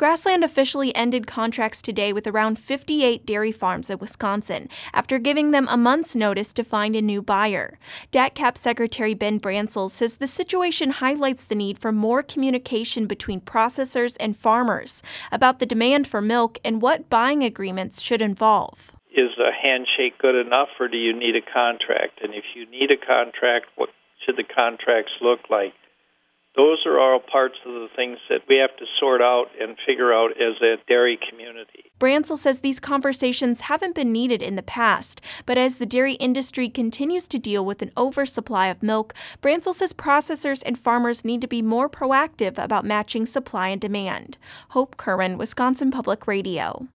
Grassland officially ended contracts today with around 58 dairy farms in Wisconsin after giving them a month's notice to find a new buyer. DATCP Secretary Ben Branscell says the situation highlights the need for more communication between processors and farmers about the demand for milk and what buying agreements should involve. Is a handshake good enough, or do you need a contract? And if you need a contract, what should the contracts look like? Those are all parts of the things that we have to sort out and figure out as a dairy community. Branscell says these conversations haven't been needed in the past, but as the dairy industry continues to deal with an oversupply of milk, Branscell says processors and farmers need to be more proactive about matching supply and demand. Hope Curran, Wisconsin Public Radio.